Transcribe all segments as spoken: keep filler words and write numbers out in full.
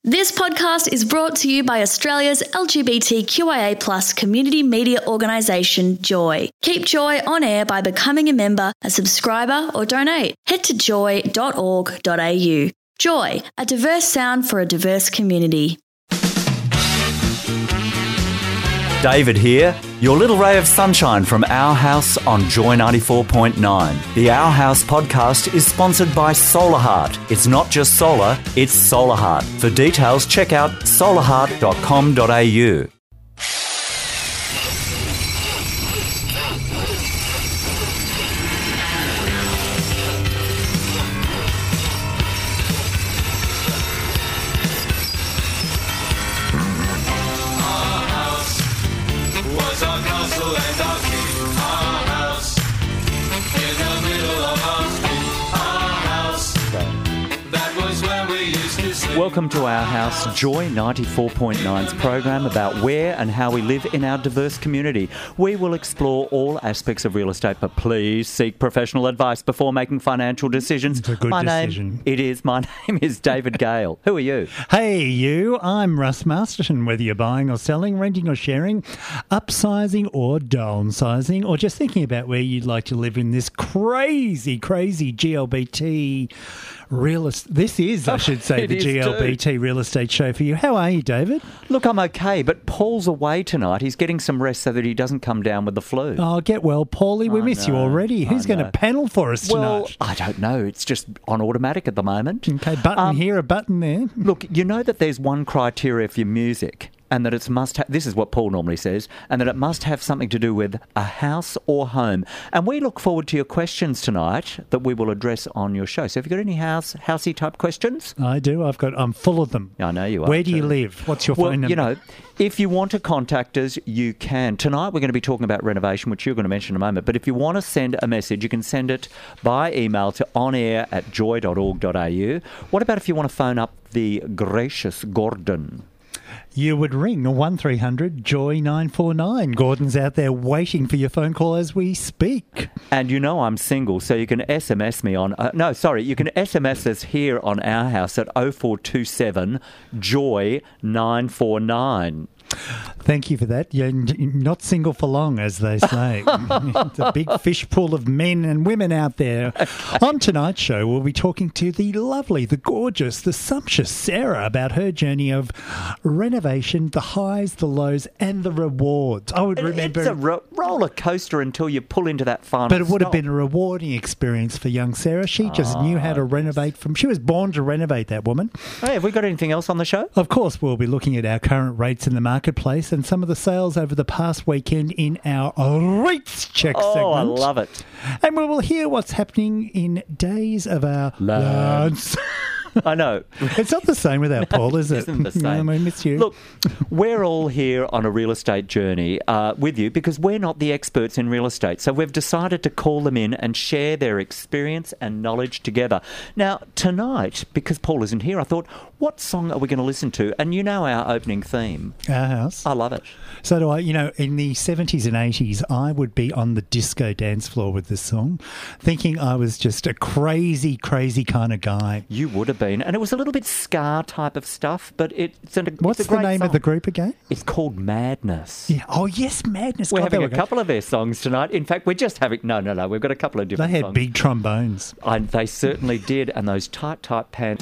This podcast is brought to you by Australia's L G B T Q I A plus community media organisation, Joy. Keep Joy on air by becoming a member, a subscriber or donate. Head to joy dot org dot a u. Joy, a diverse sound for a diverse community. David here, your little ray of sunshine from Our House on Joy ninety-four point nine. The Our House podcast is sponsored by Solar Heart. It's not just solar, it's Solar Heart. For details, check out solar heart dot com dot a u. Welcome to Our House, Joy ninety-four point nine's program about where and how we live in our diverse community. We will explore all aspects of real estate, but please seek professional advice before making financial decisions. It's a good my decision. Name, it is. My name is David Gale. Who are you? Hey, you. I'm Russ Masterton. Whether you're buying or selling, renting or sharing, upsizing or downsizing, or just thinking about where you'd like to live in this crazy, crazy G L B T real estate. This is, I should say, the G L B T too. Real estate show for you. How are you, David? Look, I'm okay, but Paul's away tonight. He's getting some rest so that he doesn't come down with the flu. Oh, get well, Paulie. We I miss know, you already. Who's I going to know. panel for us tonight? Well, I don't know. It's just on automatic at the moment. Okay, button Um, here, a button there. Look, you know that there's one criteria for your music, and that it's must have, this is what Paul normally says, and that it must have something to do with a house or home. And we look forward to your questions tonight that we will address on your show. So have you got any house, housey type questions? I do. I've got. I'm full of them. I know you are. Where do you too. live? What's your Well, phone number? you know, if you want to contact us, you can. Tonight we're going to be talking about renovation, which you're going to mention in a moment. But if you want to send a message, you can send it by email to onair at joy dot org dot a u. What about if you want to phone up the gracious Gordon? You would ring one three hundred joy nine four nine. Gordon's out there waiting for your phone call as we speak. And you know I'm single, so you can S M S me on... Uh, no, sorry, you can S M S us here on Our House at oh four two seven joy nine four nine. Thank you for that. You're n- not single for long, as they say. It's a big fish pool of men and women out there. On tonight's show, we'll be talking to the lovely, the gorgeous, the sumptuous Sarah about her journey of renovation, the highs, the lows, and the rewards. I would remember... It's a ro- roller coaster until you pull into that final But it would have stop. been a rewarding experience for young Sarah. She just knew how to renovate from... She was born to renovate, that woman. Hey, have we got anything else on the show? Of course, we'll be looking at our current rates in the marketplace and some of the sales over the past weekend in our Rates Check Oh, segment. I love it. And we will hear what's happening in days of our Lads. lads. I know. It's not the same without Paul, is it? Isn't the same. No, I miss you. Look, we're all here on a real estate journey uh, with you because we're not the experts in real estate. So we've decided to call them in and share their experience and knowledge together. Now, tonight, because Paul isn't here, I thought, what song are we going to listen to? And you know our opening theme. Our house. I love it. So do I. You know, in the seventies and eighties, I would be on the disco dance floor with this song, thinking I was just a crazy, crazy kind of guy. You would have been. And it was a little bit ska type of stuff, but it, it's, a, What's it's a the great name song. of the group again? It's called Madness. Yeah. Oh, yes, Madness. We're God, having they a were couple of their songs tonight. In fact, we're just having... No, no, no. We've got a couple of They different had songs. big trombones. And they certainly did. And those tight, tight pants...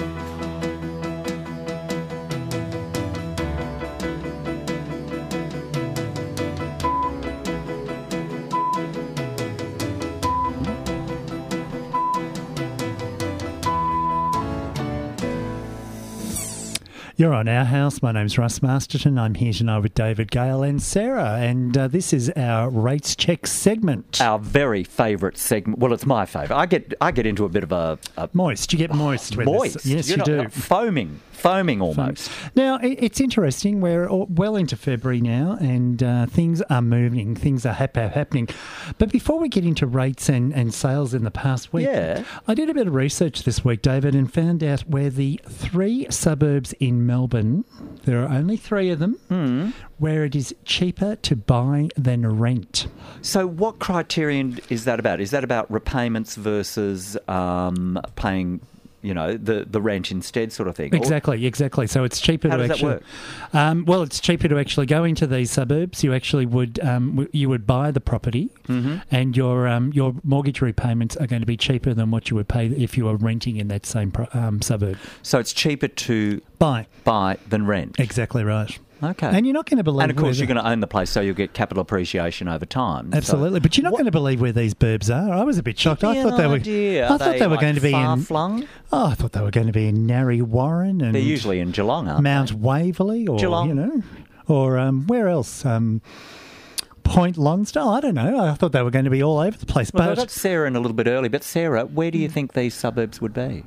You're on Our House. My name's Russ Masterton. I'm here tonight with David Gale and Sarah, and uh, this is our Rates Check segment. Our very favourite segment. Well, it's my favourite. I get I get into a bit of a... a Moist. You get moist. When moist. This, yes, You're you not- do. not foaming. Foaming almost. Now, it- it's interesting. We're all well into February now, and uh, things are moving. Things are hap- happening. But before we get into rates and, and sales in the past week, Yeah. I did a bit of research this week, David, and found out where the three suburbs in Melbourne, there are only three of them, Mm. where it is cheaper to buy than rent. So what criterion is that about? Is that about repayments versus um, paying you know, the, the rent instead sort of thing. Exactly, exactly. So it's cheaper How to does that actually. work? Um, well, it's cheaper to actually go into these suburbs. You actually would um, w- you would buy the property, Mm-hmm. and your um, your mortgage repayments are going to be cheaper than what you would pay if you were renting in that same pro- um, suburb. So it's cheaper to Buy. buy than rent. Exactly right. Okay. And you're not going to believe. And of course, where you're going to own the place, so you'll get capital appreciation over time. So- Absolutely, but you're not What- going to believe where these burbs are. I was a bit shocked. I Give me thought an they were. idea. I Are thought they, were like going to be in. far-flung? Oh, I thought they were going to be in Narre Warren and They're usually in Geelong, aren't Mount they? Waverley, or Geelong. you know, or um, where else? Um, Point Lonsdale. I don't know. I thought they were going to be all over the place. Well, I but got Sarah in a little bit early, but Sarah, where do you think these suburbs would be?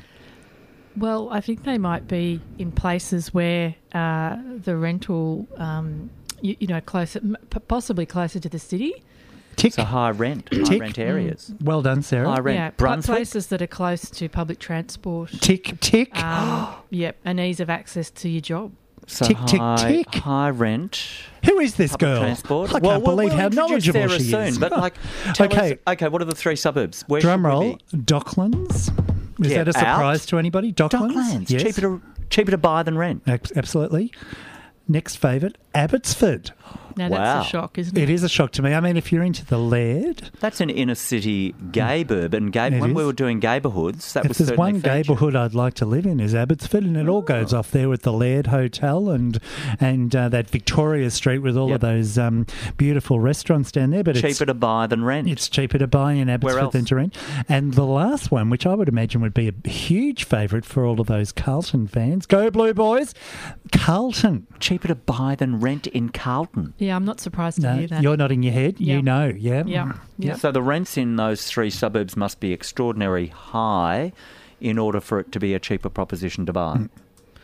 Well, I think they might be in places where uh, the rental, um, you, you know, closer, m- p- possibly closer to the city. tick. So high rent, high Tick. rent areas. Well done, Sarah. High rent. Yeah, pla- Brunswick. places that are close to public transport. Tick, tick. Um, yep, and ease of access to your job. So Tick, tick, high, tick. high rent. Who is this Public girl? transport. I can't well, we'll- believe we'll how introduce knowledgeable Sarah she soon, is. But like, tell Okay. us, okay, what are the three suburbs? Where Drum should we roll. be? Docklands. Is Yeah, that a surprise out. to anybody? Docklands. Docklands. Yes. Cheaper to cheaper to buy than rent. Ab- Absolutely. Next favourite, Abbotsford. Now, Wow. that's a shock, isn't it? It is a shock to me. I mean, if you're into the Laird, That's an inner city gayburb, and gay, It when we is. were doing gayborhoods, that if was there's certainly one featured. neighbourhood I'd like to live in is Abbotsford, and it all goes off there with the Laird Hotel and and uh, that Victoria Street with all Yep. of those um, beautiful restaurants down there. But Cheaper it's to buy than rent. It's cheaper to buy in Abbotsford else? than to rent. And the last one, which I would imagine would be a huge favourite for all of those Carlton fans, go Blue Boys, Carlton. Cheaper to buy than rent in Carlton. Yeah, I'm not surprised to No, hear that. you're nodding your head. Yeah. You know, yeah. Yeah, yeah. So the rents in those three suburbs must be extraordinarily high in order for it to be a cheaper proposition to buy. Mm.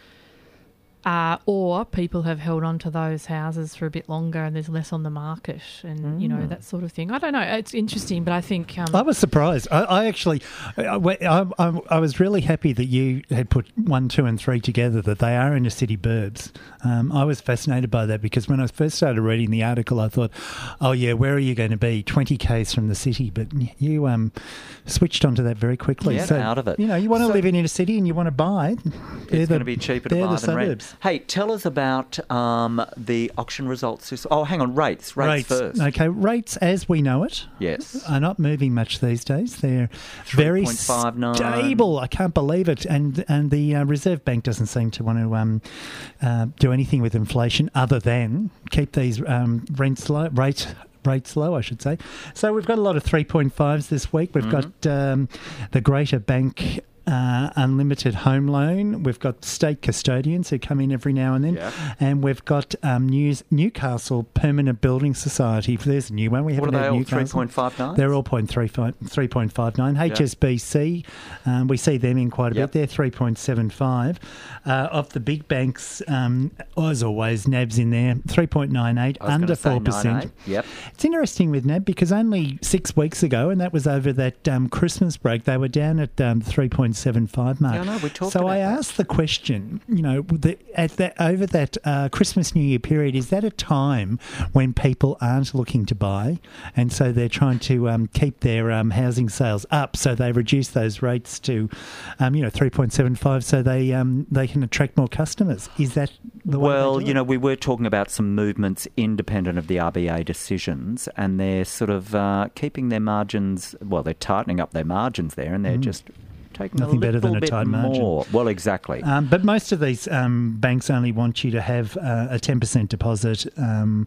Uh, or people have held on to those houses for a bit longer and there's less on the market and, you Mm. know, that sort of thing. I don't know. It's interesting, but I think... Um, I was surprised. I, I actually, I, I, I, I was really happy that you had put one, two, and three together. That they are inner city burbs. Um, I was fascinated by that because when I first started reading the article, I thought, "Oh yeah, where are you going to be? Twenty k's from the city." But you um, switched onto that very quickly. Yeah, so, out of it. You know, you want to So- live in inner city and you want to buy. They're It's the- going to be cheaper to they're buy the than rent. suburbs. Hey, tell us about um, the auction results. this- Oh, hang on, rates. Rates, first. Okay, rates as we know it Yes. are not moving much these days. They're very three point five nine. stable. I can't believe it. And and the uh, Reserve Bank doesn't seem to want to um, uh, do anything with inflation other than keep these um, rents low, rates rates low, I should say. So we've got a lot of three point fives this week. We've Mm-hmm. got um, the Greater Bank. Uh, unlimited home loan. We've got state custodians who come in every now and then, Yeah. and we've got um, News, Newcastle Permanent Building Society. There's a new one. We What haven't are they had all, Newcastle. three point five nine? They're all point three five, three point five nine. H S B C, um, we see them in quite a Yep. bit. They're three point seven five. Uh, of the big banks, um, as always, N A B's in there, three point nine eight, I was under gonna say four percent. nine eight. Yep. It's interesting with N A B because only six weeks ago, and that was over that um, Christmas break, they were down at um, three point seven five mark. Yeah, I know, we talked so about I that. asked the question, you know, the, at that over that uh, Christmas New Year period, is that a time when people aren't looking to buy, and so they're trying to um, keep their um, housing sales up, so they reduce those rates to, um, you know, three point seven five, so they um, they can attract more customers. Is that the way Well, they do you it? know, we were talking about some movements independent of the R B A decisions, and they're sort of uh, keeping their margins. Well, they're tightening up their margins there, and they're just taking Mm. Nothing a better little than a bit tight margin. more. Well, exactly. Um, but most of these um, banks only want you to have uh, a ten percent deposit. Um,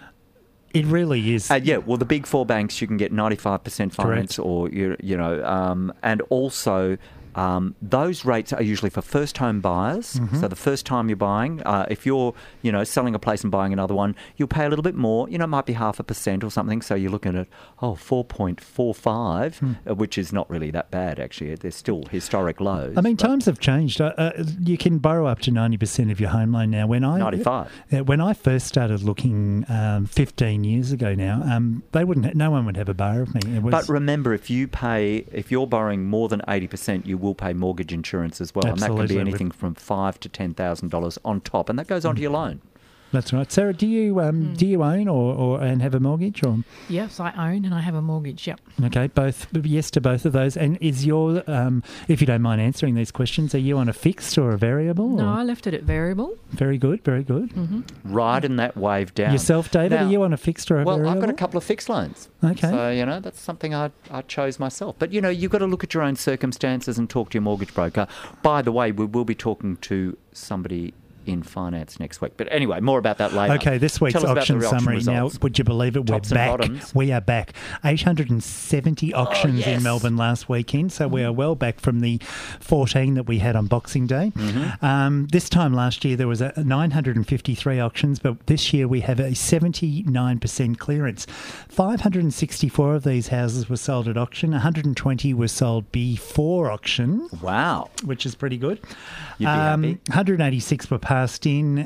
it really is. Uh, yeah, well, the big four banks, you can get ninety-five percent finance, Correct. or you, you know, um, and also. Um, those rates are usually for first home buyers. Mm-hmm. So the first time you're buying, uh, if you're, you know, selling a place and buying another one, you'll pay a little bit more. You know, it might be half a percent or something. So you're looking at, oh, four point four five, Hmm. uh, which is not really that bad, actually. They're still historic lows. I mean, but times have changed. Uh, uh, you can borrow up to ninety percent of your home loan now. When I ninety-five. uh, when I first started looking um, fifteen years ago now, um, they wouldn't. Ha- no one would have a bar of me. It was, But remember, if you pay, if you're borrowing more than eighty percent, you will pay mortgage insurance as well, and that can Absolutely. be anything from five to ten thousand dollars on top, and that goes onto your loan. That's right. Sarah, do you um, Mm. do you own or, or and have a mortgage? Or Yes, I own and I have a mortgage. Yep. okay, both yes to both of those. And is your um, if you don't mind answering these questions, are you on a fixed or a variable? No, or? I left it at variable. Very good, very good. Mm-hmm. Riding that wave down. Yourself, David, Now- are you on a fixed or a Well, variable? I've got a couple of fixed loans. Okay. So, you know, that's something I, I chose myself. But, you know, you've got to look at your own circumstances and talk to your mortgage broker. By the way, we will be talking to somebody in finance next week. But anyway, more about that later. Okay, this week's Tell us about auction the auction summary. Now, results. would you believe it? We're Tops and back. bottoms. We are back. eight hundred seventy auctions yes. in Melbourne last weekend, so we are well back from the fourteen that we had on Boxing Day. Mm-hmm. Um, this time last year, there was a nine hundred fifty-three auctions, but this year we have a seventy-nine percent clearance. five hundred sixty-four of these houses were sold at auction. one hundred twenty were sold before auction, Wow. which is pretty good. You'd be Um, happy. one hundred eighty-six were passed in,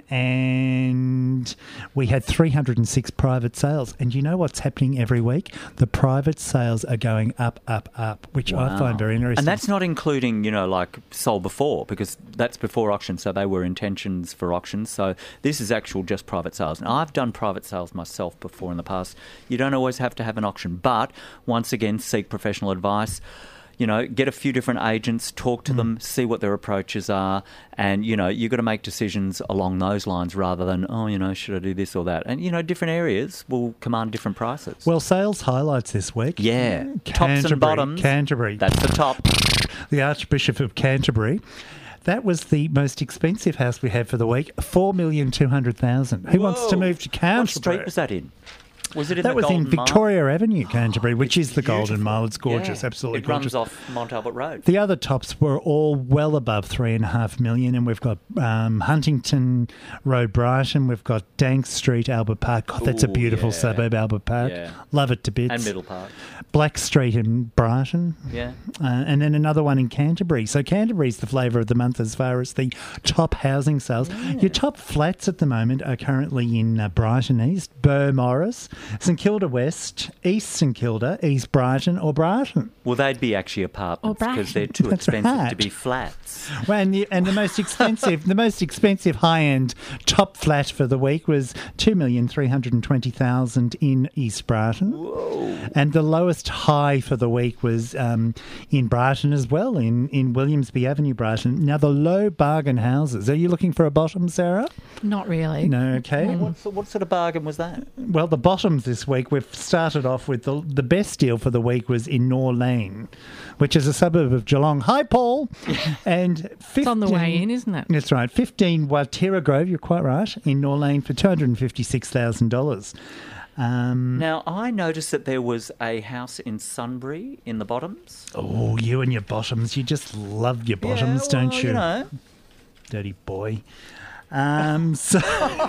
and we had three hundred six private sales. And you know what's happening every week? The private sales are going up, up, up, which I Wow. find very interesting. And that's not including, you know, like sold before, because that's before auction, so they were intentions for auctions. So this is actual just private sales. Now, I've done private sales myself before in the past. You don't always have to have an auction, but once again, seek professional advice. You know, get a few different agents, talk to them, see what their approaches are, and, you know, you've got to make decisions along those lines rather than, oh, you know, should I do this or that? And, you know, different areas will command different prices. Well, sales highlights this week. yeah, tops and Canterbury, bottoms. Canterbury. That's the top. The Archbishop of Canterbury. That was the most expensive house we had for the week, four million two hundred thousand dollars. Who wants to Whoa. move to What Canterbury? street was that in? Was it in That the was in Golden Mile? Victoria Avenue, Canterbury, which It's is the Golden beautiful. Mile. It's gorgeous, Yeah. absolutely it gorgeous. runs off Mont Albert Road. The other tops were all well above three and a half million, and we've got um, Huntington Road, Brighton. We've got Dank Street, Albert Park. God, that's a Ooh, beautiful yeah. suburb, Albert Park. Yeah. Love it to bits. And Middle Park. Black Street in Brighton. Yeah. Uh, and then another one in Canterbury. So Canterbury's the flavour of the month as far as the top housing sales. Your top flats at the moment are currently in uh, Brighton East, Burr Morris, St Kilda West, East St Kilda, East Brighton, or Brighton. Well, they'd be actually apartments Or because they're too That's expensive right. to be flats. Well, and the, and the most expensive, the most expensive high-end top flat for the week was two million three hundred twenty thousand in East Brighton. Whoa. And the lowest high for the week was um, in Brighton as well, in, in Williamsby Avenue, Brighton. Now, the low bargain houses. Are you looking for a bottom, Sarah? Not really. No, okay. What, so- what sort of bargain was that? Well, the bottoms this week, we've started off with the, the best deal for the week was in Nor Lane, which is a suburb of Geelong. Hi, Paul. And fifteen, It's on the way in, isn't it? That's right. fifteen Waitera Grove, you're quite right, in Nor Lane for two hundred fifty-six thousand dollars. Um, Now, I noticed that there was a house in Sunbury in the bottoms. oh, you and your bottoms. You just love your bottoms, Yeah, don't well, you? You know, Dirty boy. Um, so,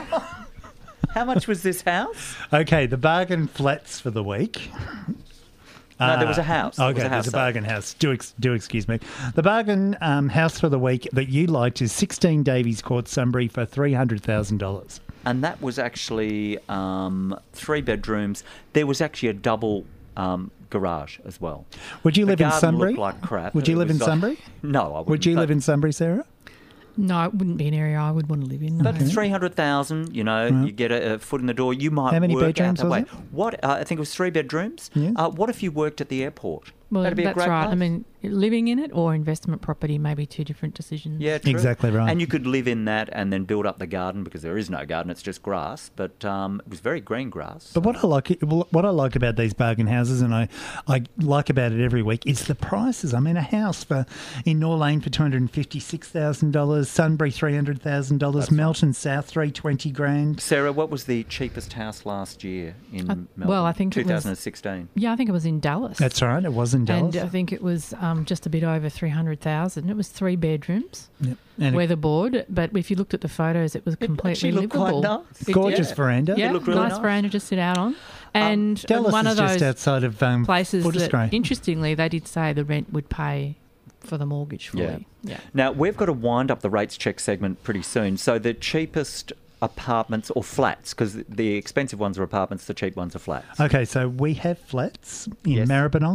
how much was this house? okay, the bargain flats for the week. No, there was a house. There Okay, was a house there's a sale. bargain house. Do ex- do excuse me. The bargain um, house for the week that you liked is sixteen Davies Court, Sunbury, for three hundred thousand dollars. And that was actually um, three bedrooms. There was actually a double um, garage as well. Would you The live in garden Sunbury? looked like crap. Would you It live was in like- Sunbury? No, I wouldn't. Would you but, live in Sunbury, Sarah? No, it wouldn't be an area I would want to live in. No. But three hundred thousand, you know, Right. you get a, a foot in the door. You might How many work bedrooms out that was way. it? What uh, I think it was three bedrooms. Yeah. Uh, what if you worked at the airport? Well, That'd be that's a great right. place. I mean, living in it or investment property may be two different decisions. Yeah, true. Exactly right. And you could live in that and then build up the garden because there is no garden; it's just grass. But um, it was very green grass. But what I like, what I like about these bargain houses, and I, I like about it every week, is the prices. I mean, a house for in Nor Lane for two hundred fifty-six thousand dollars, Sunbury three hundred thousand dollars, Melton South three twenty grand. Sarah, what was the cheapest house last year in Uh, Melbourne? well, I think it was- twenty sixteen. Yeah, I think it was in Dallas. That's right. It was in Dallas. And I think it was um, just a bit over three hundred thousand. It was three bedrooms, Yep. And a weatherboard. But if you looked at the photos, it was completely actually looked quite livable. nice. It gorgeous did. veranda. Yeah, looked really nice, nice. veranda to sit out on. And Dallas one is of those just outside of um, places that, Footscray. interestingly, they did say the rent would pay for the mortgage fully. Yeah. Yeah. Now, we've got to wind up the rates check segment pretty soon. So the cheapest apartments or flats, because the expensive ones are apartments, the cheap ones are flats. Okay, so we have flats in Yes. Maribyrnong,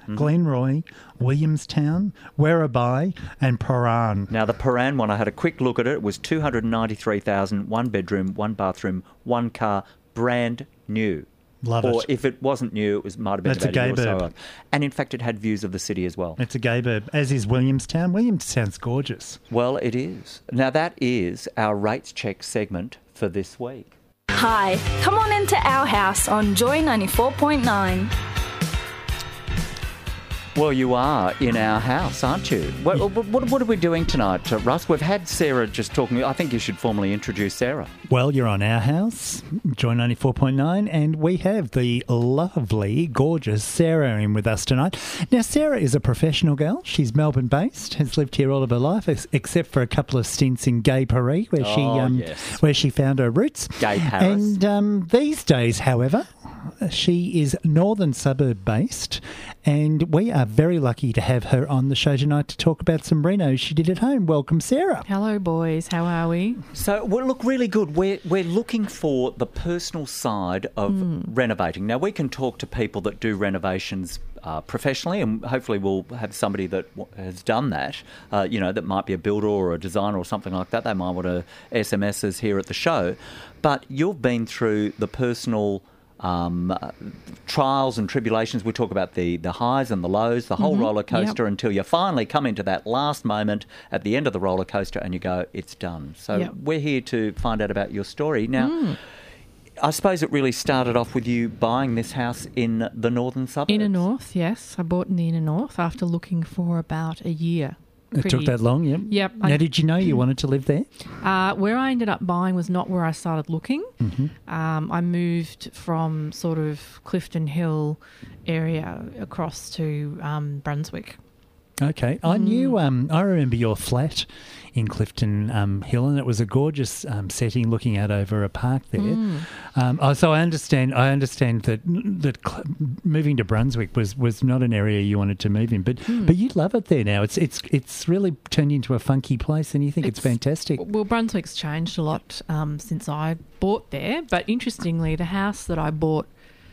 Glenroy, Williamstown, Werribee and Prahran. Now, the Prahran one, I had a quick look at it. It was two hundred ninety-three thousand dollars, one bedroom, one bathroom, one car, brand new. Love or it. if it wasn't new, it was might have been That's a about a year gay or so burb. old. And in fact, it had views of the city as well. It's a gay burb, as is Williamstown. Williamstown's gorgeous. Well, it is. Now, that is our rates check segment for this week. Hi, come on into our house on Joy ninety-four point nine. Well, you are in our house, aren't you? What, what, what are we doing tonight, uh, Russ? We've had Sarah just talking. I think you should formally introduce Sarah. Well, you're on our house, Joy ninety-four point nine, and we have the lovely, gorgeous Sarah in with us tonight. Now, Sarah is a professional girl. She's Melbourne-based, has lived here all of her life, ex- except for a couple of stints in Gay Paris, where she Oh, um, yes. where she found her roots. Gay Paris. And um, these days, however, she is northern suburb based, and we are very lucky to have her on the show tonight to talk about some renos she did at home. Welcome, Sarah. Hello, boys. How are we? So, we look really good. We're, we're looking for the personal side of Hmm. renovating. Now, we can talk to people that do renovations uh, professionally, and hopefully we'll have somebody that w- has done that, uh, you know, that might be a builder or a designer or something like that. They might want to S M S us here at the show. But you've been through the personal um, uh, trials and tribulations. We talk about the, the highs and the lows, the whole Mm-hmm. roller coaster, Yep. until you finally come into that last moment at the end of the roller coaster and you go, it's done. So Yep. we're here to find out about your story. Now, I suppose it really started off with you buying this house in the northern suburbs. Inner North, yes. I bought in the Inner North after looking for about a year. It took Pretty- that long, yeah? Yep. Now, I- did you know you wanted to live there? Uh, where I ended up buying was not where I started looking. Mm-hmm. Um, I moved from sort of Clifton Hill area across to um, Brunswick. Okay. I knew, um, I remember your flat in Clifton um, Hill, and it was a gorgeous um, setting looking out over a park there. Um, oh, so I understand, I understand that that cl- moving to Brunswick was, was not an area you wanted to move in, but but you love it there now. It's it's it's really turned into a funky place, and you think it's, It's- fantastic. Well, Brunswick's changed a lot um, since I bought there, but interestingly, the house that I bought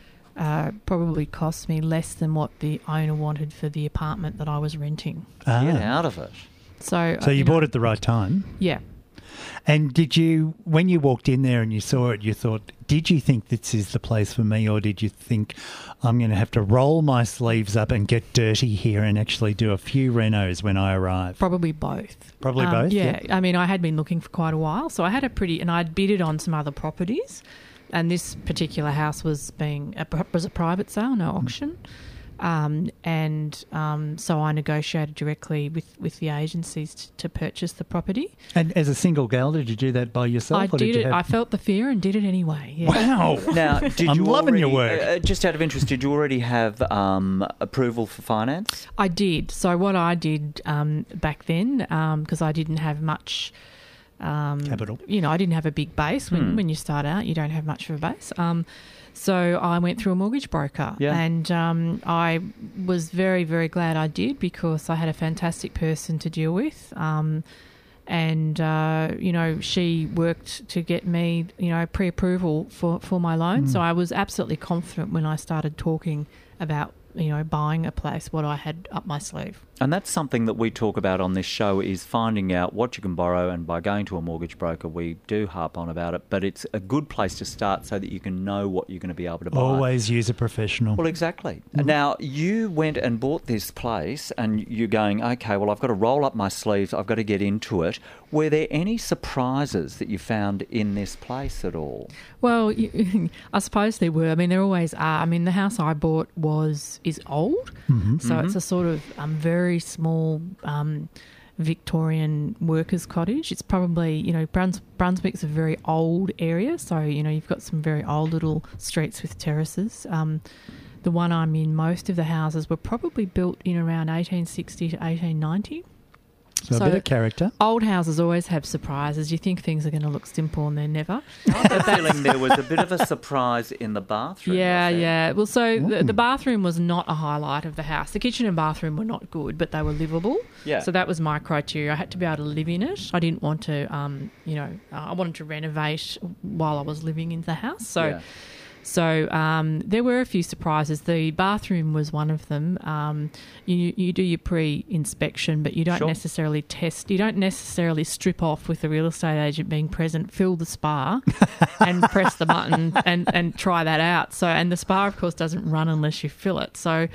uh, probably cost me less than what the owner wanted for the apartment that I was renting. Ah. Get out of it. So, So uh, you know, bought it at the right time. Yeah. And did you, when you walked in there and you saw it, you thought, did you think this is the place for me, or did you think I'm going to have to roll my sleeves up and get dirty here and actually do a few renos when I arrive? Probably both. Probably Um, both, Yeah. yeah. I mean, I had been looking for quite a while, so I had a pretty, and I'd bidded on some other properties, and this particular house was being a, was a private sale, no auction. Um, and um, so I negotiated directly with, with the agencies to, to purchase the property. And as a single gal, did you do that by yourself? I or did you it. have- I felt the fear and did it anyway. Yeah. Wow. Now, did I'm you loving your already- work. Uh, just out of interest, did you already have um, approval for finance? I did. So what I did um, back then, because I didn't have much um, Capital. You know, I didn't have a big base. When, Hmm. when you start out, you don't have much of a base. Um, so I went through a mortgage broker, Yeah. and um, I was very, very glad I did, because I had a fantastic person to deal with. Um, and, uh, you know, she worked to get me, you know, pre-approval for, for my loan. So I was absolutely confident when I started talking about, you know, buying a place, what I had up my sleeve. And that's something that we talk about on this show, is finding out what you can borrow, and by going to a mortgage broker, we do harp on about it, but it's a good place to start so that you can know what you're going to be able to buy. Always use a professional. Well, exactly. Now, you went and bought this place and you're going, okay, well, I've got to roll up my sleeves, I've got to get into it. Were there any surprises that you found in this place at all? Well, you, I suppose there were. I mean, there always are. I mean, the house I bought was is old, so it's a sort of um, very small um, Victorian workers' cottage. It's probably, you know, Bruns- Brunswick's a very old area, so, you know, you've got some very old little streets with terraces. Um, the one I'm in, most of the houses were probably built in around eighteen sixty to eighteen ninety. So, so- a bit of character. Old houses always have surprises. You think things are going to look simple and they're never. I have a feeling there was a bit of a surprise in the bathroom. Yeah, was there? yeah. Well, so the, the bathroom was not a highlight of the house. The kitchen and bathroom were not good, but they were livable. Yeah. So that was my criteria. I had to be able to live in it. I didn't want to, um, you know, uh, I wanted to renovate while I was living in the house. So, Yeah. So um, there were a few surprises. The bathroom was one of them. Um, you you do your pre-inspection, but you don't Sure. necessarily test. You don't necessarily strip off with the real estate agent being present, fill the spa, and press the button and, and try that out. So and the spa, of course, doesn't run unless you fill it. So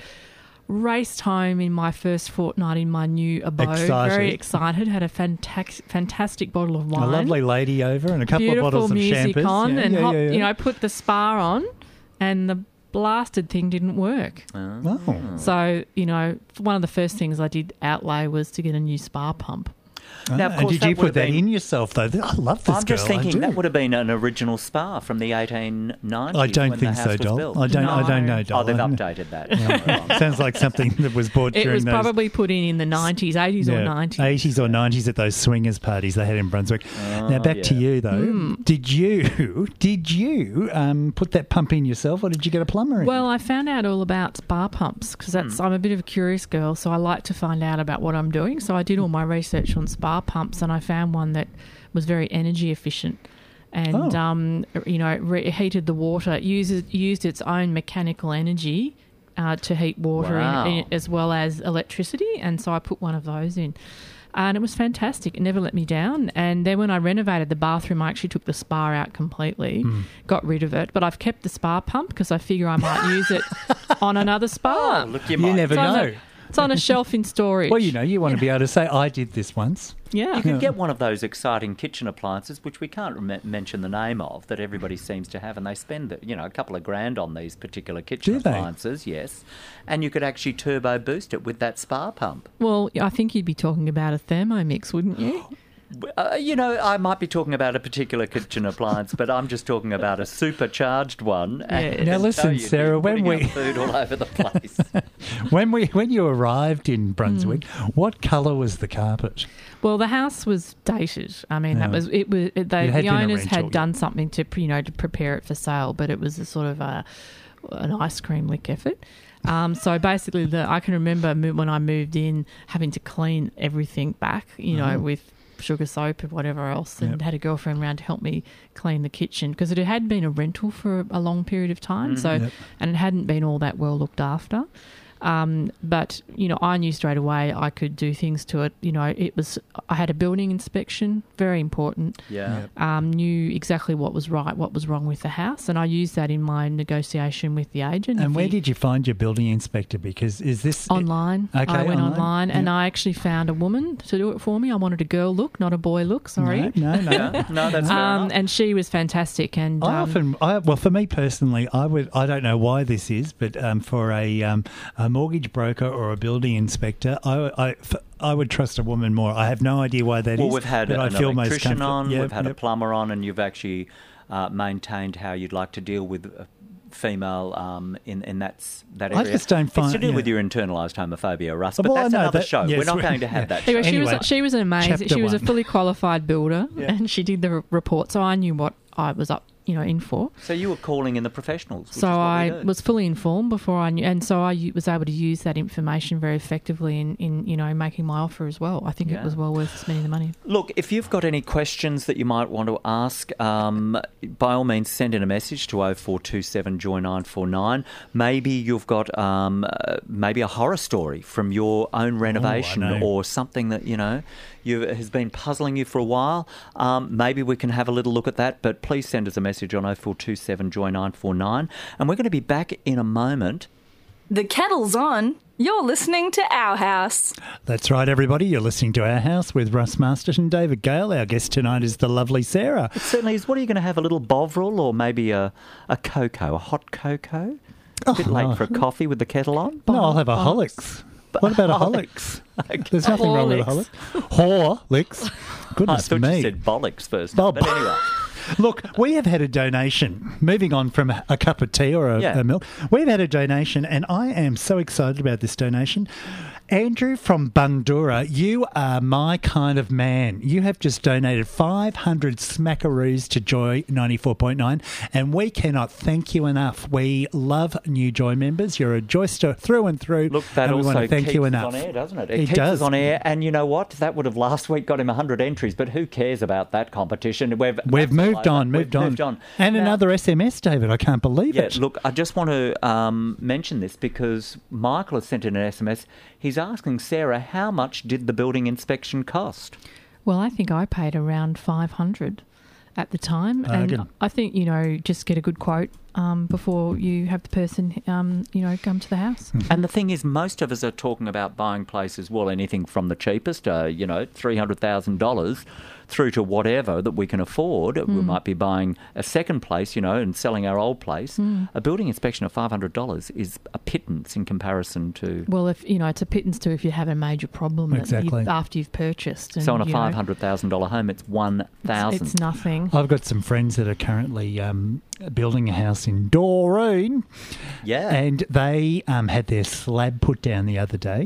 raced home in my first fortnight in my new abode. Excited. Very excited. Had a fantastic, fantastic bottle of wine. A lovely lady over and a couple Beautiful of bottles of music champers. on, Yeah, and yeah, hop, yeah, yeah. you know, put the spa on, and the blasted thing didn't work. Oh. So you know, one of the first things I did outlay was to get a new spa pump. Now, of and course, did that you would put have that been- in yourself, though? I love this I'm girl. just I thinking do. that would have been an original spa from the eighteen nineties. I don't when think the so, house was Dol. built. I don't. I don't No. know, Dol. Oh, they've updated that. Sounds like something that was bought It during was those probably put in in the nineties, eighties or nineties. eighties or nineties at those swingers parties they had in Brunswick. now back to yeah. you though. Hmm. Did you did you um, put that pump in yourself, or did you get a plumber in? Well, I found out all about spa pumps because that's I'm a bit of a curious girl, so I like to find out about what I'm doing. So I did all my research on spa pumps, and I found one that was very energy efficient, and Oh. um, you know, it re- heated the water. It uses used its own mechanical energy uh, to heat water Wow. in, in, as well as electricity, and so I put one of those in. And it was fantastic. It never let me down. And then when I renovated the bathroom, I actually took the spa out completely, got rid of it. But I've kept the spa pump because I figure I might use it on another spa. Look, you, you might. never It's on, know. a, it's on a shelf in storage. Well, you know, you want to be able to say, "I did this once." Yeah. You could get one of those exciting kitchen appliances, which we can't rem- mention the name of, that everybody seems to have, and they spend, you know, a couple of grand on these particular kitchen Do they? appliances. Yes, and you could actually turbo boost it with that spa pump. Well, I think you'd be talking about a Thermomix, wouldn't you? Uh, you know, I might be talking about a particular kitchen appliance, but I'm just talking about a supercharged one. And Now I listen, tell you, Sarah, you're when putting we- out food all over the place. When we when you arrived in Brunswick, Hmm. what colour was the carpet? Well, the house was dated. I mean, that Yeah. was it. Was it, they, It had the been a owners rental, had yeah. done something to you know to prepare it for sale, but it was a sort of a an ice cream lick effort. Um, so basically, the I can remember mo- when I moved in having to clean everything back, you know, Oh. with sugar soap or whatever else, and Yep. had a girlfriend around to help me clean the kitchen because it had been a rental for a long period of time. So, Yep. and it hadn't been all that well looked after. Um, but you know, I knew straight away I could do things to it. You know, it was I had a building inspection, very important. Yeah. Um, knew exactly what was right, what was wrong with the house, and I used that in my negotiation with the agent. And If where he- did you find your building inspector? Because is this Online. Okay, I went online. online, and Yep. I actually found a woman to do it for me. I wanted a girl look, not a boy look. Sorry. No, no, no. Yeah. No, that's fair Um, enough. and she was fantastic. And I um, often, I, well, for me personally, I would, I don't know why this is, but um, for a, um, a mortgage broker or a building inspector, I, I, f- I would trust a woman more. I have no idea why that is. Well, we've had but I an feel most electrician comfort- on, Yep, we've had yep. a plumber on, and you've actually uh, maintained how you'd like to deal with a female um, in in that's that I area. just don't find- it's to do yeah. with your internalised homophobia, Russ. But Well, I that's know another that- show. yes, We're not we- going to have yeah. that show. Anyway, she Anyway, was she was amazing. chapter She was a one. fully qualified builder, Yeah. and she did the r- report, so I knew what I was up, you know, in for. So you were calling in the professionals. Which So is what I we do. was fully informed before I knew, and so I u- was able to use that information very effectively in, in you know making my offer as well. I think Yeah. it was well worth spending the money. Look, if you've got any questions that you might want to ask, um, by all means send in a message to oh four two seven joy nine four nine. Maybe you've got um, uh, maybe a horror story from your own renovation know. or something that, you know, you, has been puzzling you for a while. Um, maybe we can have a little look at that, but please send us a message on oh four two seven joy nine four nine. And we're going to be back in a moment. The kettle's on. You're listening to Our House. That's right, everybody. You're listening to Our House with Russ Masterton, David Gale. Our guest tonight is the lovely Sarah. It certainly is. What are you going to have? A little Bovril or maybe a, a cocoa, a hot cocoa? A bit Oh, late no. for a coffee with the kettle on? No, I'll have a Bollocks. Horlicks. What about a Horlicks? There's nothing wrong with a Horlicks. Horlicks. Horlicks. I Goodness thought me. you said bollocks first. Oh, But anyway. Look, we have had a donation. Moving on from a cup of tea or a, Yeah. a milk, we've had a donation, and I am so excited about this donation. Andrew from Bundoora, you are my kind of man. You have just donated five hundred smackaroos to Joy ninety-four point nine, and we cannot thank you enough. We love new Joy members. You're a Joyster through and through. Look, that and we also want to thank keeps you us enough. on air, doesn't it? It, It keeps does. us on air, and you know what? That would have last week got him one hundred entries, but who cares about that competition? We've We've moved on, We've moved on. moved on. And Now- another S M S, David. I can't believe Yeah, it. look, I just want to um, mention this because Michael has sent in an S M S. He's asking Sarah, how much did the building inspection cost? Well, I think I paid around five hundred at the time, Oh, and good. I think, you know, just get a good quote um, before you have the person, um, you know, come to the house. And the thing is, most of us are talking about buying places, well, anything from the cheapest, uh, you know, three hundred thousand dollars through to whatever that we can afford. We might be buying a second place, you know, and selling our old place. A building inspection of five hundred dollars is a pittance in comparison to... Well, if you know, it's a pittance too if you have a major problem that Exactly. you've, after you've purchased. And, So on a you know, five hundred thousand dollars home, it's one thousand dollars. It's nothing. I've got some friends that are currently um, building a house in Doreen, Yeah. and they um, had their slab put down the other day.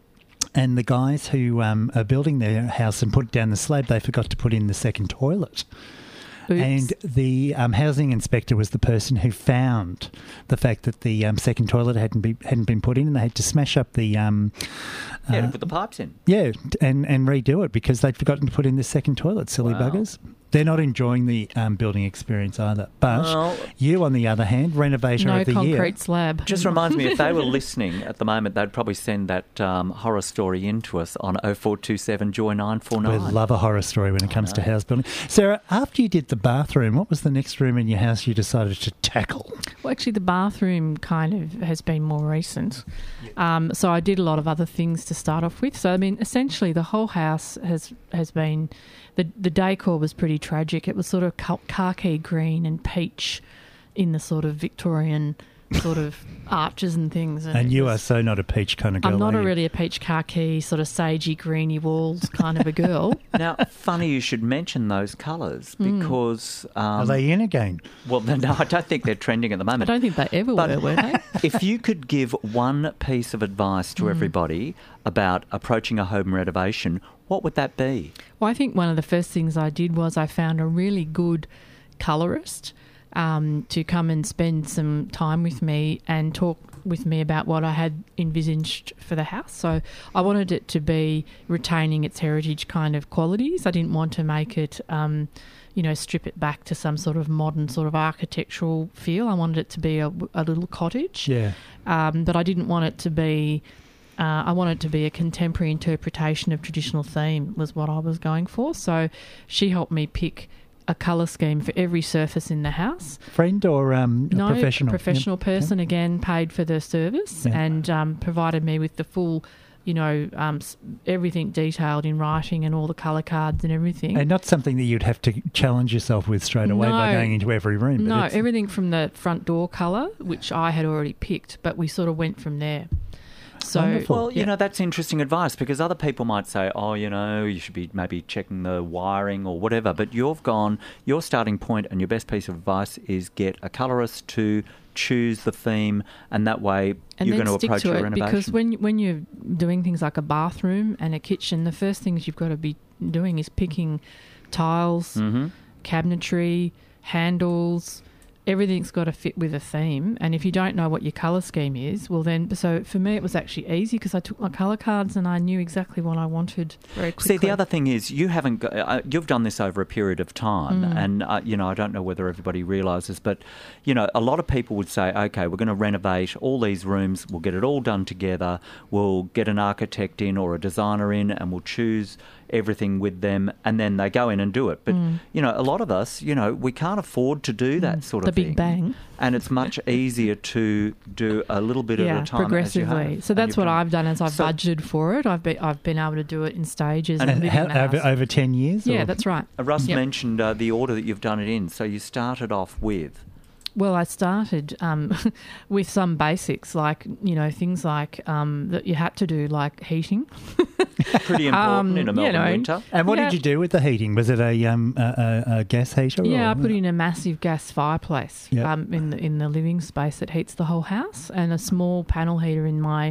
And the guys who um, are building their house and put down the slab, they forgot to put in the second toilet. Oops. And the um, housing inspector was the person who found the fact that the um, second toilet hadn't be, hadn't been put in, and they had to smash up the um, yeah, to uh, put the pipes in. yeah, and and redo it because they'd forgotten to put in the second toilet. Silly Wow. buggers. They're not enjoying the um, building experience either. But Well- you, on the other hand, renovator no of the concrete year. slab. Just reminds me, if they were listening at the moment, they'd probably send that um, horror story in to us on oh four two seven Joy nine four We nine. love a horror story when it comes to house building. Sarah, after you did the bathroom, what was the next room in your house you decided to tackle? Well, actually, the bathroom kind of has been more recent. Um, so I did a lot of other things to start off with. So, I mean, essentially the whole house has has been... The, the decor was pretty tragic. It was sort of ca- khaki green and peach in the sort of Victorian sort of arches and things. And it you was- are so not a peach kind of girl. I'm not are a you? really a peach khaki, sort of sagey, greeny walls kind of a girl. Now, funny you should mention those colours because... Um, Are they in again? well, no, I don't think they're trending at the I moment. don't think they ever But- were, were they? If you could give one piece of advice to everybody about approaching a home renovation, what would that be? Well, I think one of the first things I did was I found a really good colourist um, to come and spend some time with me and talk with me about what I had envisaged for the house. So I wanted it to be retaining its heritage kind of qualities. I didn't want to make it, um, you know, strip it back to some sort of modern sort of architectural feel. I wanted it to be a, a little cottage. Yeah. Um, but I didn't want it to be... Uh, I wanted it to be a contemporary interpretation of traditional theme was what I was going for. So she helped me pick a colour scheme for every surface in the house. Friend or um, a No, professional? professional Yep. person, again, paid for the service Yeah. and um, provided me with the full, you know, um, s- everything detailed in writing and all the colour cards and everything. And not something that you'd have to challenge yourself with straight away by No. going into every room. but no, it's- everything from the front door colour, which I had already picked, but we sort of went from there. So, Wonderful. Well, you yeah. know, that's interesting advice because other people might say, oh, you know, you should be maybe checking the wiring or whatever. But you've gone, your starting point and your best piece of advice is get a colourist to choose the theme, and that way and you're then going to stick approach to your it renovation. because when when you're doing things like a bathroom and a kitchen, the first things you've got to be doing is picking tiles, hmm cabinetry, handles. Everything's got to fit with a theme, and if you don't know what your colour scheme is, well then, so for me it was actually easy because I took my colour cards and I knew exactly what I wanted very quickly. See, the other thing is you haven't got, uh, you've done this over a period of time, Mm. and uh, you know I don't know whether everybody realises, but you know a lot of people would say, okay, we're going to renovate all these rooms, we'll get it all done together, we'll get an architect in or a designer in, and we'll choose everything with them, and then they go in and do it. But you know, a lot of us, you know, we can't afford to do that sort Mm. The of big thing. bang. And it's much easier to do a little bit at yeah, a time as you progressively. have. So And that's you've what done- I've done is I've So- budgeted for it. I've been I've been able to do it in stages. And And, And live how, in the over, house. over ten years? Yeah, or? that's right. Uh, Russ Yep. mentioned uh, the order that you've done it in. So you started off with... Well, I started um, with some basics, like, you know, things like um, that you had to do, like heating. Pretty important Um, in a you Melbourne know, winter. And what Yeah. did you do with the heating? Was it a um a, a, a gas heater? Yeah, or? I put in a massive gas fireplace Yep. um, in the in the living space that heats the whole house, and a small panel heater in my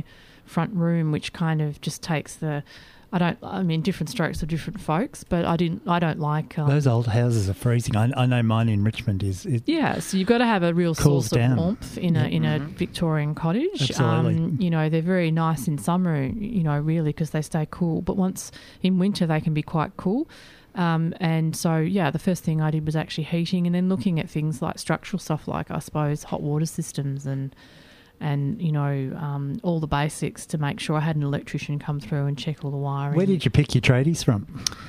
front room, which kind of just takes the. I don't. I mean, different strokes for different folks, but I didn't. I don't like um, those old houses are freezing. I, I know mine in Richmond is. It yeah, so you've got to have a real source down. of warmth in a in a Victorian cottage. Absolutely. Um, you know, they're very nice in summer. You know, really because they stay cool. But once in winter, they can be quite cool. Um, and so, yeah, the first thing I did was actually heating, and then looking at things like structural stuff, like I suppose hot water systems and. And, you know, um, all the basics to make sure I had an electrician come through and check all the wiring. Where did you pick your tradies from?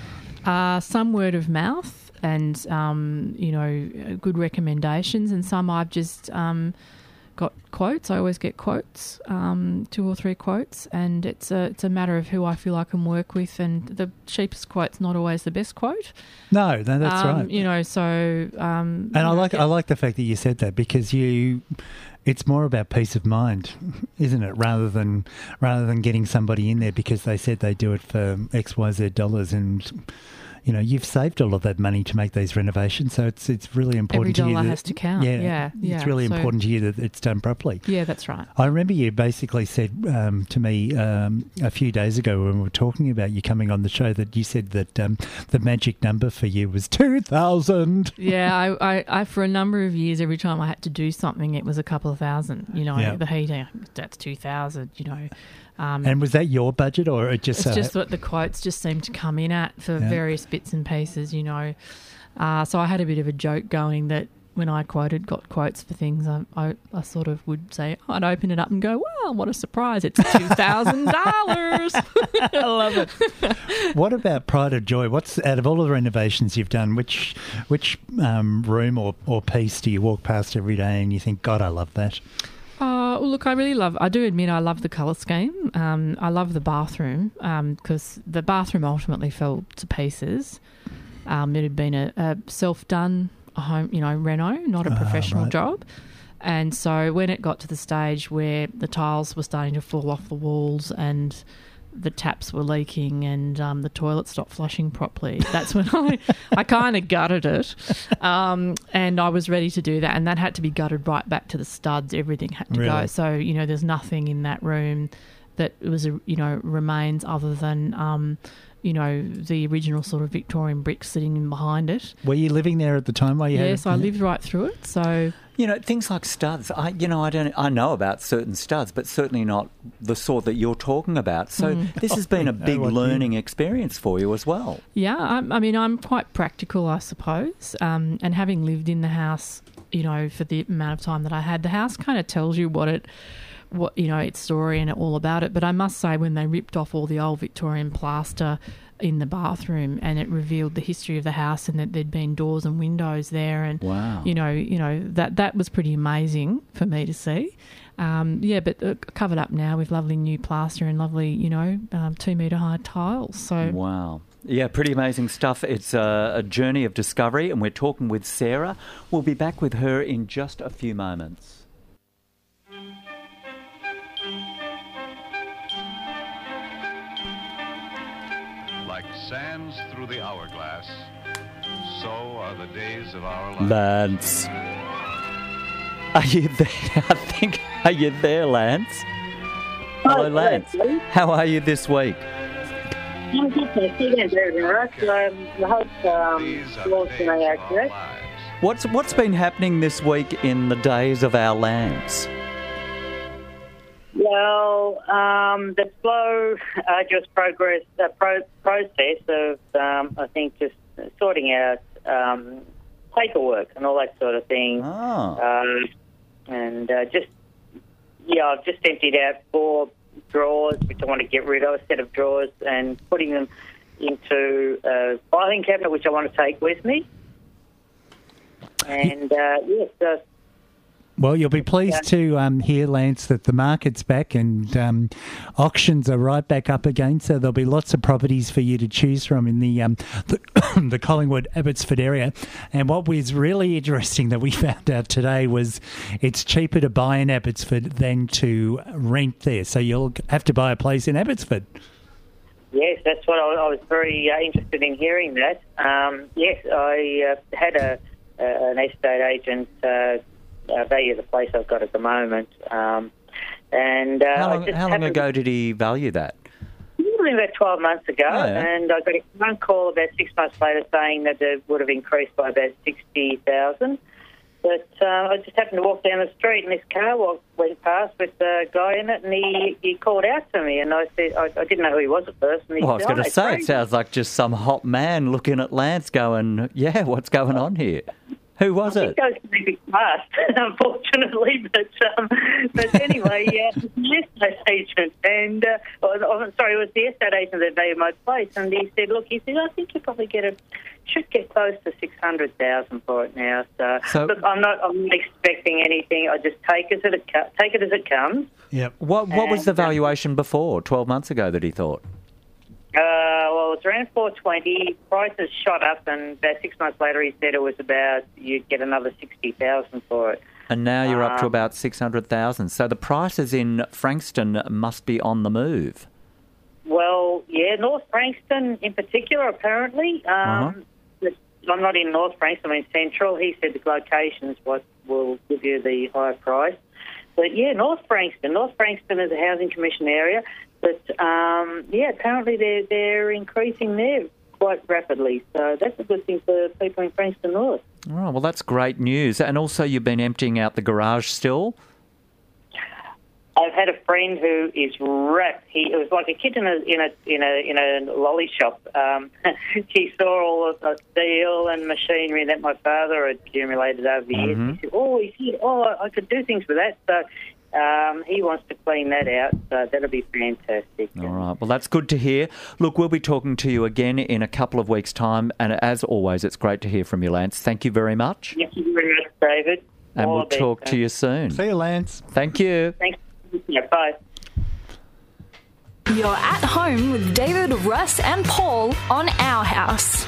Uh, some word of mouth and, um, you know, good recommendations, and some I've just um, got quotes. I always get quotes, um, two or three quotes, and it's a, it's a matter of who I feel I can work with, and the cheapest quote's not always the best quote. No, no, that's um, right. You know, so... Um, and I you know, like yeah. I like the fact that you said that, because you... It's more about peace of mind, isn't it? Rather than rather than getting somebody in there because they said they do it for X, Y, Z dollars, and you know you've saved all of that money to make these renovations. So it's it's really important Every to you. dollar that, has to count. Yeah, yeah. yeah. It's really so, important to you that it's done properly. Yeah, that's right. I remember you basically said um, to me um, a few days ago when we were talking about you coming on the show that you said that um, the magic number for you was two thousand. Yeah, I, I, I, for a number of years, every time I had to do something, it was a couple of thousand. You know, Yeah. the heating, that's two thousand, you know. Um, And was that your budget, or it just... it's uh, just what the quotes just seemed to come in at for Yeah. various bits and pieces, you know. Uh, so I had a bit of a joke going that when I quoted, got quotes for things, I, I, I sort of would say, I'd open it up and go, wow, what a surprise, it's two thousand dollars. I love it. What about Pride of Joy? What's, out of all of the renovations you've done, which which um, room or, or piece do you walk past every day and you think, God, I love that? Uh, well, look, I really love, I do admit I love the colour scheme. Um, I love the bathroom because um, the bathroom ultimately fell to pieces. Um, it had been a, a self-done home, you know, reno, not a Ah, professional right. job. And so when it got to the stage where the tiles were starting to fall off the walls and the taps were leaking and um, the toilet stopped flushing properly, that's when I, I kind of gutted it. Um, and I was ready to do that. And that had to be gutted right back to the studs. Everything had to Really? go. So, you know, there's nothing in that room that was, a, you know, remains other than... Um, you know, the original sort of Victorian bricks sitting in behind it. Were you living there at the time while you had Yes, it? I lived right through it. So, You know, things like studs. I, you know, I don't. I know about certain studs, but certainly not the sort that you're talking about. So this has been a know big what you- learning experience for you as well. yeah, I, I mean, I'm quite practical, I suppose. Um, and having lived in the house, you know, for the amount of time that I had, the house kind of tells you what it, what you know, its story and all about it. But I must say, when they ripped off all the old Victorian plaster in the bathroom and it revealed the history of the house and that there'd been doors and windows there, and Wow. you know, you know that that was pretty amazing for me to see. Um, yeah, but uh, covered up now with lovely new plaster and lovely, you know, um, two metre high tiles. So Wow. Yeah, pretty amazing stuff. It's a, a journey of discovery, and we're talking with Sarah. We'll be back with her in just a few moments. Like sands through the hourglass, so are the days of our lives. Lance. Are you there? I think, are you there, Lance? Hello, Lance. How are you this week? I'm good, thank you. Very right. Um, I hope um, These are yours the can days I of our accurate. lives. What's What's been happening this week in the days of our lands? Well, um, the slow, uh, just progress, the pro- process of, um, I think, just sorting out um, paperwork and all that sort of thing. Oh. Um, and uh, just, yeah, I've just emptied out four drawers, which I want to get rid of, a set of drawers, and putting them into a filing cabinet, which I want to take with me. And, uh, yes, uh, Well, you'll be pleased to um, hear, Lance, that the market's back and um, auctions are right back up again. So there'll be lots of properties for you to choose from in the um, the, the Collingwood Abbotsford area. And what was really interesting that we found out today was it's cheaper to buy in Abbotsford than to rent there. So you'll have to buy a place in Abbotsford. yes, that's what I, I was very uh, interested in hearing that. Um, yes, I uh, had a, a an estate agent uh, uh, value the place I've got at the moment. Um, And uh, How I long, just how long happened- ago did he value that? Probably about twelve months ago, Oh, yeah. and I got a phone call about six months later saying that it would have increased by about sixty thousand. But uh, I just happened to walk down the street, and this car walk, went past with a guy in it, and he, he called out to me, and I said I, I didn't know who he was at first. And he Well, I was said, going "Oh, to it's say, it Frank." sounds like just some hot man looking at Lance going, yeah, what's going on here? Who was I it? think I was pretty fast, unfortunately, but um, but anyway, yeah, it was the estate agent, and uh, oh, oh, sorry, it was the estate agent that valued my place, and he said, look, he said, I think you probably get a should get close to six hundred thousand for it now. So, So- look, I'm not I'm not expecting anything. I just take it as it co- take it as it comes. Yep. What, what was the And, um, valuation before, twelve months ago, that he thought? Uh, well, it's around four twenty. Prices shot up, and about six months later, he said it was about you'd get another sixty thousand for it. And now you're up to Um, about six hundred thousand. So the prices in Frankston must be on the move. Well, yeah, North Frankston in particular, apparently. Um, Uh-huh. the- I'm not in North Frankston, I'm in Central. He said the location is what will give you the higher price. But, yeah, North Frankston. North Frankston is a housing commission area. But, um, yeah, apparently they're, they're increasing there quite rapidly. So that's a good thing for people in Frankston North. All right, well, that's great news. And also you've been emptying out the garage still? I've had a friend who is wrapped. He it was like a kid in a in a in a in a lolly shop. Um, he saw all of the steel and machinery that my father had accumulated over the years. Mhm. He said, "Oh, he said, oh, I could do things with that." So um, he wants to clean that out. So that'll be fantastic. All right. Well, that's good to hear. Look, we'll be talking to you again in a couple of weeks' time. And as always, it's great to hear from you, Lance. Thank you very much. Thank you very much, David. And All we'll the best, talk to mate. you soon. See you, Lance. Thank you. Thanks. Yeah, bye. You're at home with David, Russ, and Paul on Our House.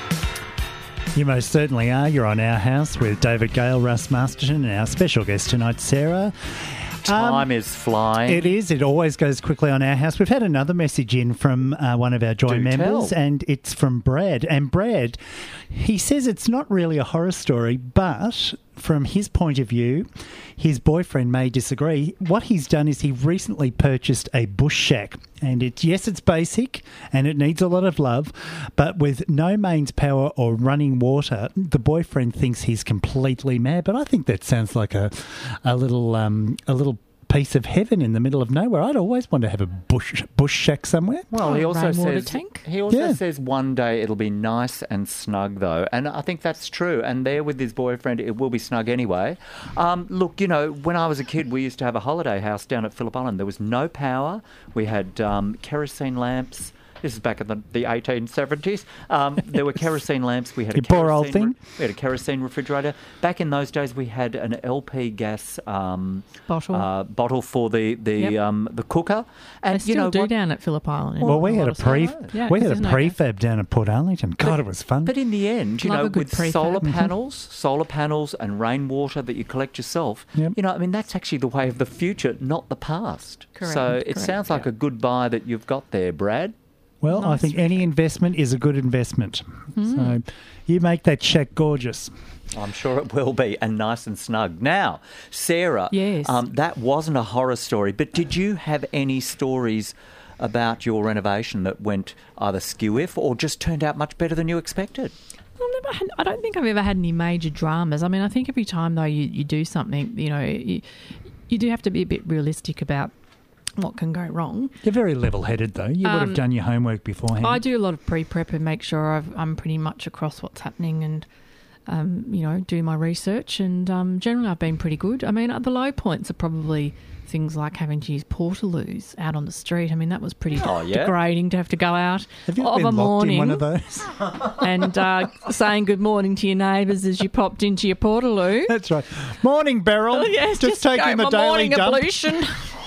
You most certainly are. You're on Our House with David Gale, Russ Masterton, and our special guest tonight, Sarah. Time is flying. It is. It always goes quickly on Our House. We've had another message in from uh, one of our Joy Do members, tell. and it's from Brad. And Brad, he says it's not really a horror story, but from his point of view, his boyfriend may disagree. What he's done is he recently purchased a bush shack, and it's yes, it's basic and it needs a lot of love, but with no mains power or running water, the boyfriend thinks he's completely mad. But I think that sounds like a a little um, a little piece of heaven in the middle of nowhere. I'd always want to have a bush bush shack somewhere. Well, he Oh, also rainwater says tank? he also Yeah. says one day it'll be nice and snug though, and I think that's true. And there with his boyfriend, it will be snug anyway. Um, look, you know, when I was a kid, we used to have a holiday house down at Phillip Island. There was no power. We had um, kerosene lamps. This is back in the, the eighteen seventies. Um, there were kerosene lamps. We had a You poor old kerosene thing. re- we had a kerosene refrigerator. Back in those days, we had an L P gas um, Bottle. uh, bottle for the the Yep. um, the cooker. And They still you know do what? down at Phillip Island. Well, we had a lot of pre stuff. Yeah, we 'cause had a there's no gas. prefab down at Port Arlington. God, it was fun. But in the end, you Love know, a good with solar prefab. Mhm. panels, solar panels and rainwater that you collect yourself, Yep. you know, I mean, that's actually the way of the future, not the past. Correct, So it correct, sounds like yeah. a good buy that you've got there, Brad. Well, I Nice. think any investment is a good investment. So you make that shack gorgeous. I'm sure it will be, and nice and snug. Now, Sarah, Yes. um, that wasn't a horror story, but did you have any stories about your renovation that went either skew-if or just turned out much better than you expected? I've never had, I don't think I've ever had any major dramas. I mean, I think every time, though, you, you do something, you know, you, you do have to be a bit realistic about what can go wrong. You're very level-headed, though. You would have Um, done your homework beforehand. I do a lot of pre-prep and make sure I've, I'm pretty much across what's happening and, um, you know, do my research. And um, generally I've been pretty good. I mean, the low points are probably things like having to use portaloos out on the street. I mean, that was pretty Oh, yeah? degrading to have to go out Have you of been a locked morning in one of those? and uh, saying good morning to your neighbours as you popped into your portaloo. That's right. Morning, Beryl. Oh, yes, just, go taking the my daily morning dump. ablution.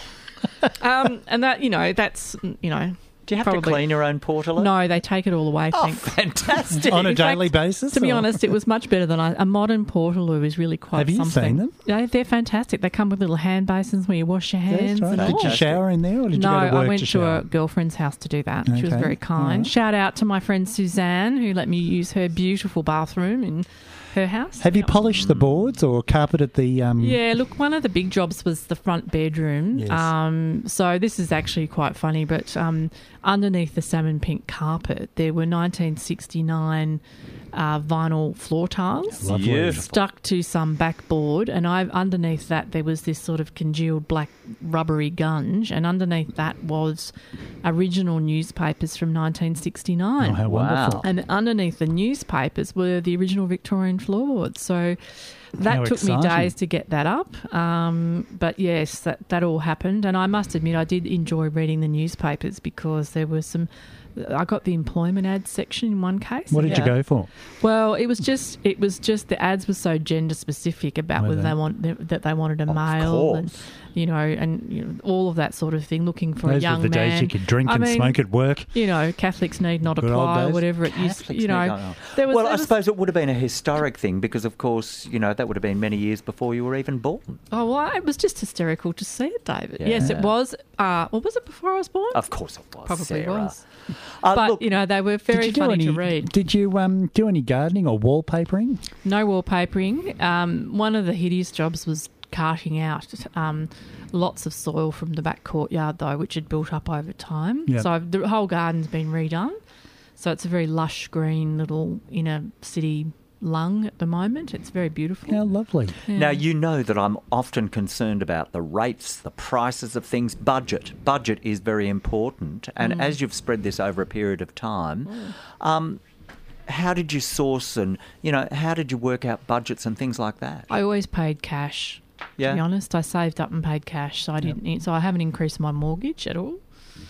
um, and that, you know, that's, you know. Do you have probably, to clean your own portaloo? No, they take it all away. Oh, Thanks. fantastic. On a In fact, daily basis? To be or- honest, it was much better than I. A modern portaloo is really quite Have you something. seen them? Yeah, they're fantastic. They come with little hand basins where you wash your hands. That's right. and Did you Fantastic. shower in there or did no, you go to work I went to to, shower? a girlfriend's house to do that. She was Okay. very kind. All right. Shout out to my friend Suzanne, who let me use her beautiful bathroom in her house. Have you Yeah. polished the boards or carpeted the... Um... Yeah, look, one of the big jobs was the front bedroom. Yes. Um, so this is actually quite funny, but um, underneath the salmon pink carpet, there were nineteen sixty-nine uh, vinyl floor tiles Lovely. Beautiful. stuck to some backboard, and I underneath that there was this sort of congealed black rubbery gunge, and underneath that was original newspapers from nineteen sixty-nine. Oh, how Wow. wonderful. And underneath the newspapers were the original Victorian floorboards. So that How took me exciting. days to get that up. Um, but yes, that, that all happened. And I must admit, I did enjoy reading the newspapers because there were some... I got the employment ads section in one case. What did Yeah. you go for? Well, it was just it was just the ads were so gender specific about Were whether they? they want that they wanted a Of male course. and you know and you know, all of that sort of thing. Looking for Those a young were the man. days you could drink I and mean, smoke at work. You know, Catholics need not Good old apply or days. whatever it used. Catholics You know, need not- there was. well, there I was- suppose it would have been a historic thing because, of course, you know, that would have been many years before you were even born. Oh, well, it was just hysterical to see it, David. Yes, Yeah. it was. Uh, well, was it before I was born? Of course it was. Probably Sarah. was. Uh, But, look, you know, they were very did you do funny any, to read. Did you um, do any gardening or wallpapering? No wallpapering. Um, one of the hideous jobs was carting out um, lots of soil from the back courtyard, though, which had built up over time. Yep. So I've, the whole garden's been redone. So it's a very lush green little inner city lung at the moment. It's very beautiful. How lovely. Yeah. Now, you know that I'm often concerned about the rates, the prices of things, budget. Budget is very important. And Mm. as you've spread this over a period of time, um, how did you source and, you know, how did you work out budgets and things like that? I always paid cash. Yeah. To be honest, I saved up and paid cash, so I didn't. So I haven't increased my mortgage at all.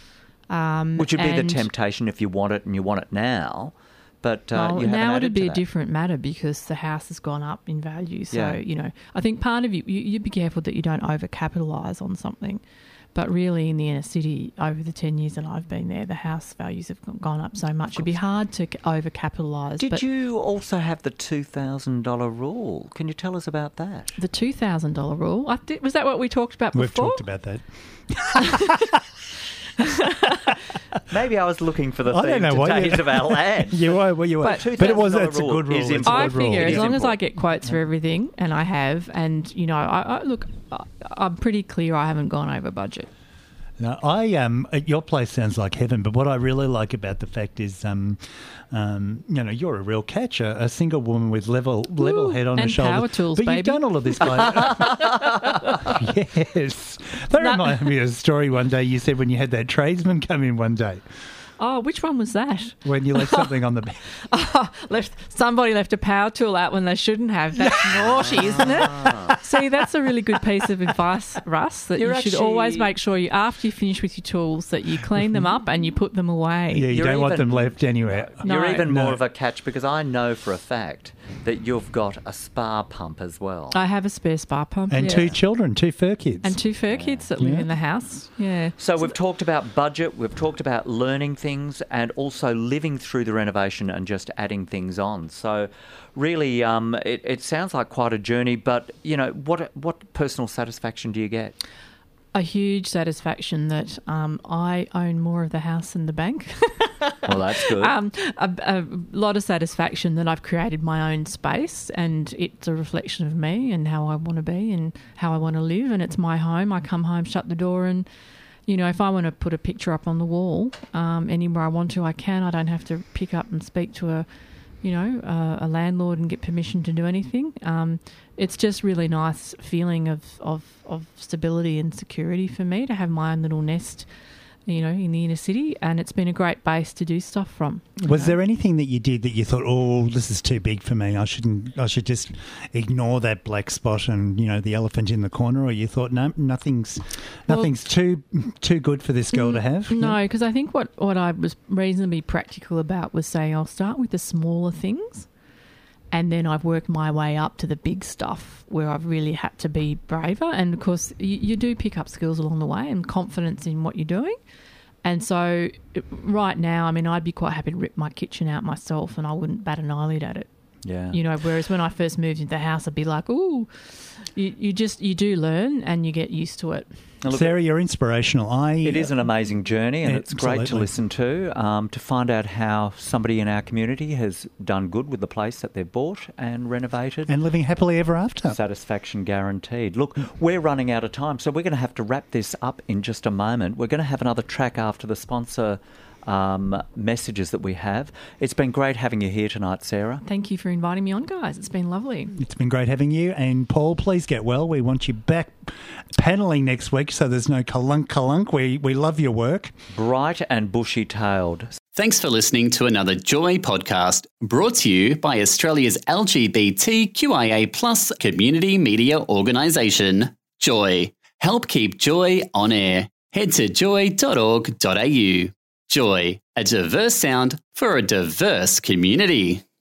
Um, Which would be the and- temptation if you want it and you want it now. But uh, Well, you haven't now added it'd be to a that. different matter because the house has gone up in value. So, Yeah. you know, I think part of you, you, you'd be careful that you don't overcapitalise on something. But really, in the inner city, over the ten years that I've been there, the house values have gone up so much. It'd be hard to overcapitalise. Did but you also have the two thousand dollars rule? Can you tell us about that? The two thousand dollars rule, I did, was that what we talked about We've before? talked about that. Maybe I was looking for the I don't theme know to what you- Days of Our Land. You were, well, you were. But But, it was. $two thousand It's a good rule rule. is It's a I good rule. figure It as is long as I important. get quotes for everything, and I have, and, you know, I, I look, I, I'm pretty clear I haven't gone over budget. No, I um, uh, your place sounds like heaven. But what I really like about the fact is, um, um, you know, you're a real catch, a, a single woman with level level Ooh, head on her and shoulders. power tools, but baby. you've done all of this, by yes. That No. reminded me of a story one day. You said when you had that tradesman come in one day Oh, which one was that? when you left something on the bed. left somebody left a power tool out when they shouldn't have. That's naughty, isn't it? See, that's a really good piece of advice, Russ. That You're you should actually- always make sure you, after you finish with your tools, that you clean them up and you put them away. Yeah, you You're don't want even- them left anywhere. No. You're even more No. of a catch because I know for a fact that you've got a spa pump as well. I have a spare spa pump And yeah. two children, two fur kids. and two fur kids that live Yeah. in the house. Yeah. So we've talked about budget, we've talked about learning things and also living through the renovation and just adding things on. So really, um, it, it sounds like quite a journey, but, you know, what what personal satisfaction do you get? A huge satisfaction that um, I own more of the house than the bank. Well, that's good. Um, a, a lot of satisfaction that I've created my own space, and it's a reflection of me and how I want to be and how I want to live, and it's my home. I come home, shut the door, and, you know, if I want to put a picture up on the wall um, anywhere I want to, I can. I don't have to pick up and speak to a, you know, a, a landlord and get permission to do anything. Um, it's just really nice feeling of, of, of stability and security for me to have my own little nest, you know, in the inner city, and it's been a great base to do stuff from. Was there anything that you did that you thought, oh, this is too big for me? I shouldn't. I should just ignore that black spot and, you know, the elephant in the corner. Or you thought, no, nothing's Well- nothing's too too good for this girl to have. No, because I think what, what I was reasonably practical about was saying I'll start with the smaller things, and then I've worked my way up to the big stuff where I've really had to be braver. And, of course, you, you do pick up skills along the way and confidence in what you're doing. And so it- right now, I mean, I'd be quite happy to rip my kitchen out myself and I wouldn't bat an eyelid at it. Yeah. You know, whereas when I first moved into the house, I'd be like, ooh, you, you just, you do learn and you get used to it. Now, look, Sarah, you're inspirational. I. it is an amazing journey, and it's great to Absolutely. listen to, um, to find out how somebody in our community has done good with the place that they've bought and renovated. And living happily ever after. Satisfaction guaranteed. Look, we're running out of time, so we're going to have to wrap this up in just a moment. We're going to have another track after the sponsor um, messages that we have. It's been great having you here tonight, Sarah. Thank you for inviting me on, guys. It's been lovely. It's been great having you. And Paul, please get well. We want you back paneling next week so there's no kalunk kalunk. We, we love your work. Bright and bushy-tailed. Thanks for listening to another Joy podcast brought to you by Australia's L G B T Q I A plus community media organisation, Joy. Help keep Joy on air. Head to joy dot org dot a u. Joy, a diverse sound for a diverse community.